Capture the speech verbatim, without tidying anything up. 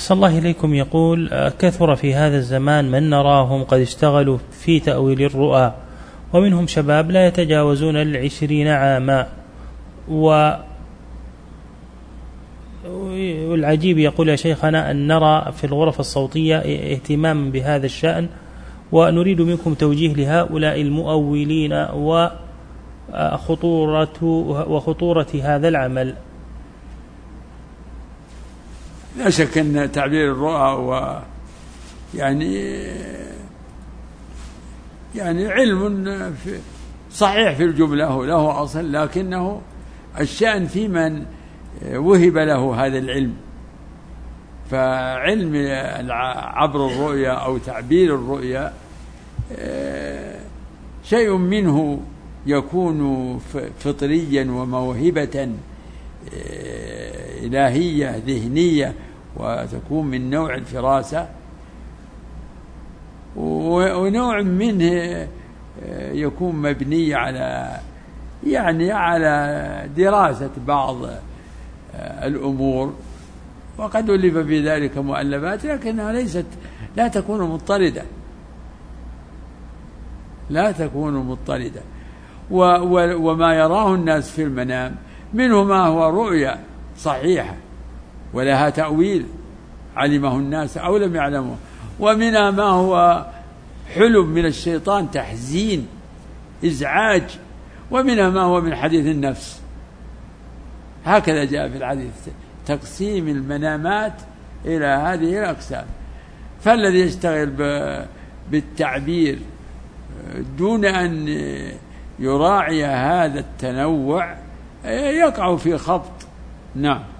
أحسن الله إليكم. يقول: كثر في هذا الزمان من نراهم قد اشتغلوا في تأويل الرؤى، ومنهم شباب لا يتجاوزون العشرين عاما، والعجيب يقول يا شيخنا أن نرى في الغرف الصوتية اهتماما بهذا الشأن، ونريد منكم توجيه لهؤلاء المؤولين وخطورة, وخطورة هذا العمل. لا شك أن تعبير الرؤى و يعني يعني علم في صحيح في الجملة له أصل، لكنه الشأن في من وهب له هذا العلم. فعلم عبر الرؤيا أو تعبير الرؤيا شيء منه يكون فطريا وموهبة إلهية ذهنية، وتكون من نوع الفراسة، ونوع منه يكون مبني على يعني على دراسة بعض الأمور، وقد ألف في ذلك مؤلفات، لكنها ليست لا تكون مضطردة لا تكون مضطردة وما يراه الناس في المنام منه ما هو رؤيا صحيحة ولها تأويل علمه الناس أو لم يعلمه، ومنها ما هو حلم من الشيطان، تحزين، إزعاج، ومنها ما هو من حديث النفس. هكذا جاء في الحديث تقسيم المنامات إلى هذه الأقسام. فالذي يشتغل بالتعبير دون أن يراعي هذا التنوع يقع في خبط. نعم.